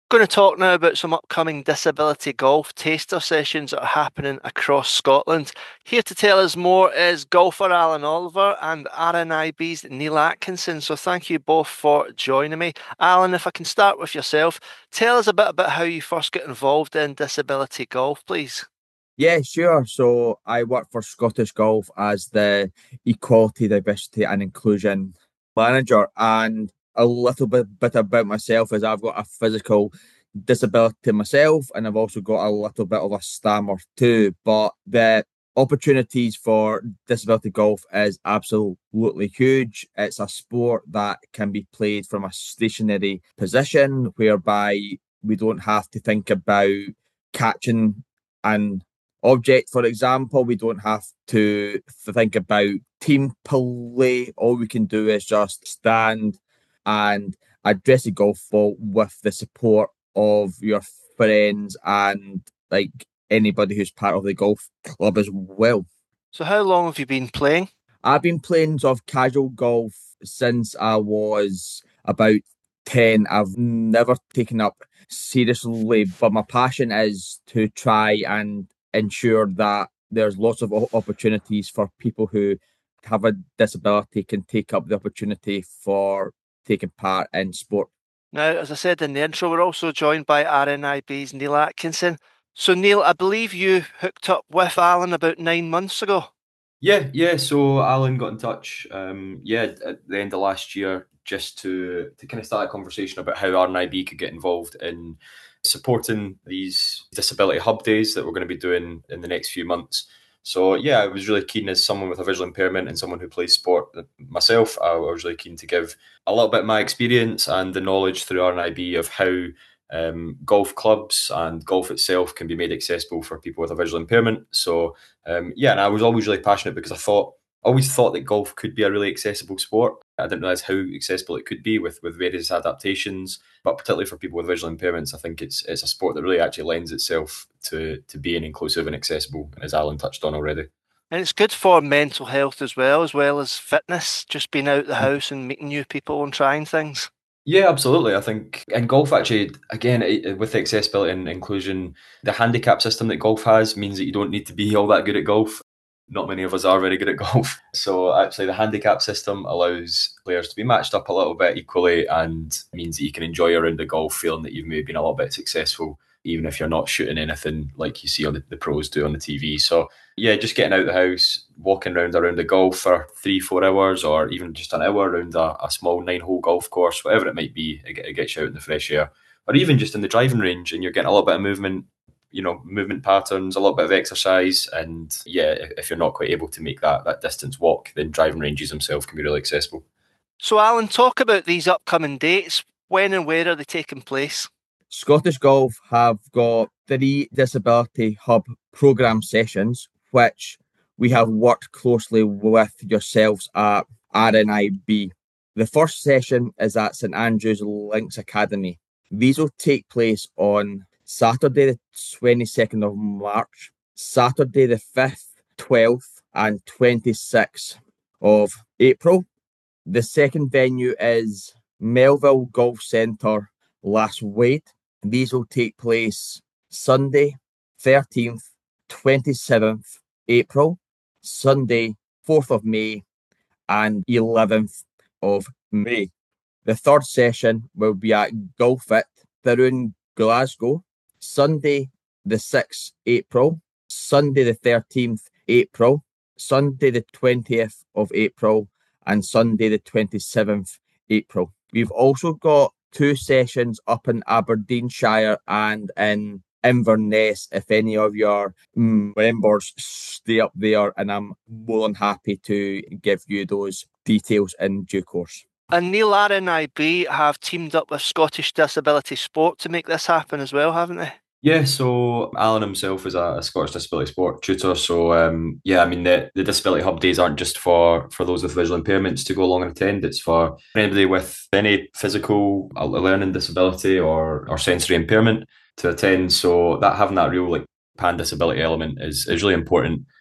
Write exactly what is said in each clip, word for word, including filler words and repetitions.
Going to talk now about some upcoming disability golf taster sessions that are happening across Scotland. Here to tell us more is golfer Alan Oliver and R N I B's Neil Atkinson. So thank you both for joining me. Alan, if I can start with yourself, tell us a bit about how you first got involved in disability golf, please. Yeah, sure. So I work for Scottish Golf as the Equality, Diversity and Inclusion Manager. And a little bit, bit about myself is I've got a physical disability myself, and I've also got a little bit of a stammer too. But the opportunities for disability golf is absolutely huge. It's a sport that can be played from a stationary position, whereby we don't have to think about catching an object, for example. We don't have to think about team play. All we can do is just stand and address a golf ball with the support of your friends and like anybody who's part of the golf club as well. So how long have you been playing? I've been playing sort of casual golf since I was about ten. I've never taken up seriously, but my passion is to try and ensure that there's lots of opportunities for people who have a disability can take up the opportunity for taking part in sport. Now, as I said in the intro, we're also joined by R N I B's Neil Atkinson. So Neil, I believe you hooked up with Alan about nine months ago. Yeah, yeah. So Alan got in touch, um, yeah, at the end of last year, just to to kind of start a conversation about how R N I B could get involved in supporting these disability hub days that we're going to be doing in the next few months. So yeah, I was really keen, as someone with a visual impairment and someone who plays sport myself, I was really keen to give a little bit of my experience and the knowledge through R N I B of how um, golf clubs and golf itself can be made accessible for people with a visual impairment. So um, yeah, and I was always really passionate because I thought, always thought that golf could be a really accessible sport. I didn't realise how accessible it could be with, with various adaptations, but particularly for people with visual impairments, I think it's it's a sport that really actually lends itself to, to being inclusive and accessible, as Alan touched on already. And it's good for mental health as well, as well as fitness, just being out the house and meeting new people and trying things. Yeah, absolutely. I think in golf, actually, again, it, with the accessibility and inclusion, the handicap system that golf has means that you don't need to be all that good at golf. Not many of us are very good at golf. So actually the handicap system allows players to be matched up a little bit equally, and means that you can enjoy a round of golf feeling that you've maybe been a little bit successful, even if you're not shooting anything like you see on the, the pros do on the T V. So yeah, just getting out of the house, walking around a round of golf for three, four hours, or even just an hour around a, a small nine-hole golf course, whatever it might be, it, it gets you out in the fresh air. Or even just in the driving range, and you're getting a little bit of movement, you know, movement patterns, a little bit of exercise. And yeah, if you're not quite able to make that that distance walk, then driving ranges themselves can be really accessible. So Alan, talk about these upcoming dates. When and where are they taking place? Scottish Golf have got three disability hub programme sessions, which we have worked closely with yourselves at R N I B. The first session is at St Andrews Links Academy. These will take place on Saturday the twenty-second of March, Saturday the fifth, twelfth and twenty-sixth of April. The second venue is Melville Golf Centre, Lasswade. These will take place Sunday thirteenth, twenty-seventh April, Sunday fourth of May and eleventh of May. The third session will be at Golfit, Thurroon, Glasgow, Sunday the sixth April, Sunday the thirteenth April, Sunday the twentieth of April and Sunday the twenty-seventh April. We've also got two sessions up in Aberdeenshire and in Inverness if any of your members stay up there, and I'm more than happy to give you those details in due course. And Neil, R N I B have teamed up with Scottish Disability Sport to make this happen as well, haven't they? Yeah, so Alan himself is a, a Scottish Disability Sport tutor. So um, yeah, I mean, the, the Disability Hub days aren't just for, for those with visual impairments to go along and attend. It's for anybody with any physical learning disability or, or sensory impairment to attend. So that having that real like pan disability element is, is really important.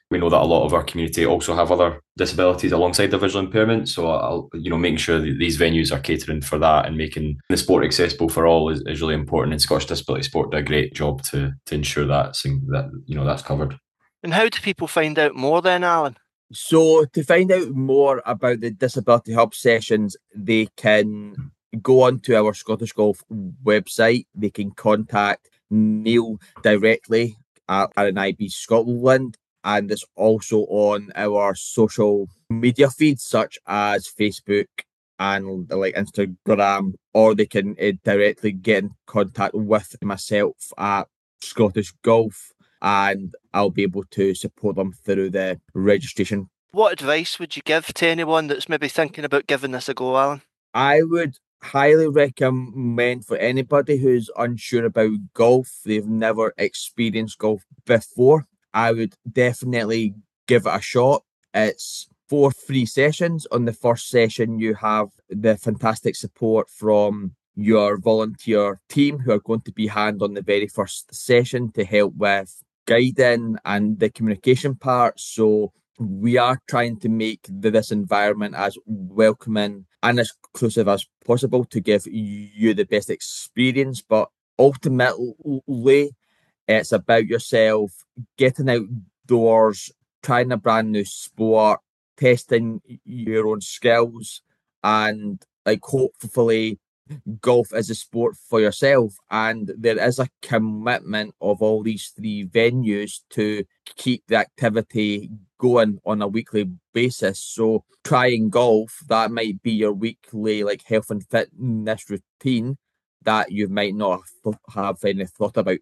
We know that a lot of our community also have other disabilities alongside their visual impairment. So, I'll, you know, making sure that these venues are catering for that and making the sport accessible for all is, is really important. And Scottish Disability Sport do a great job to to ensure that, that you know that's covered. And how do people find out more then, Alan? So to find out more about the Disability Hub sessions, they can go onto our Scottish Golf website. They can contact Neil directly at R N I B Scotland, and it's also on our social media feeds such as Facebook and like Instagram, or they can uh, directly get in contact with myself at Scottish Golf, and I'll be able to support them through the registration. What advice would you give to anyone that's maybe thinking about giving this a go, Alan? I would highly recommend for anybody who's unsure about golf, they've never experienced golf before, I would definitely give it a shot. It's four free sessions. On the first session, you have the fantastic support from your volunteer team who are going to be hand on the very first session to help with guiding and the communication part. So we are trying to make this environment as welcoming and as inclusive as possible to give you the best experience. But ultimately, it's about yourself getting outdoors, trying a brand new sport, testing your own skills, and like hopefully golf is a sport for yourself. And there is a commitment of all these three venues to keep the activity going on a weekly basis. So trying golf, that might be your weekly like health and fitness routine that you might not have any thought about.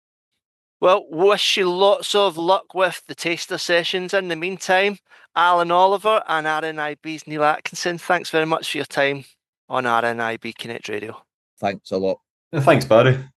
Well, wish you lots of luck with the taster sessions. In the meantime, Alan Oliver and R N I B's Neil Atkinson, thanks very much for your time on R N I B Connect Radio. Thanks a lot. Thanks, Barry.